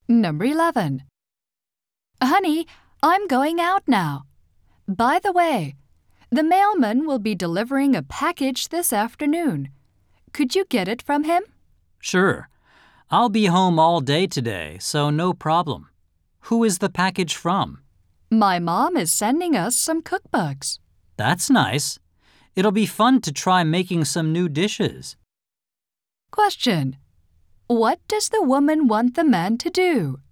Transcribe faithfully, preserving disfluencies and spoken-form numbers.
Number eleven. Honey, I'm going out now. By the way, the mailman will be delivering a package this afternoon. Could you get it from him? Sure. I'll be home all day today, so no problem. Who is the package from? My mom is sending us some cookbooks. That's nice. It'll be fun to try making some new dishes. Question. What does the woman want the man to do?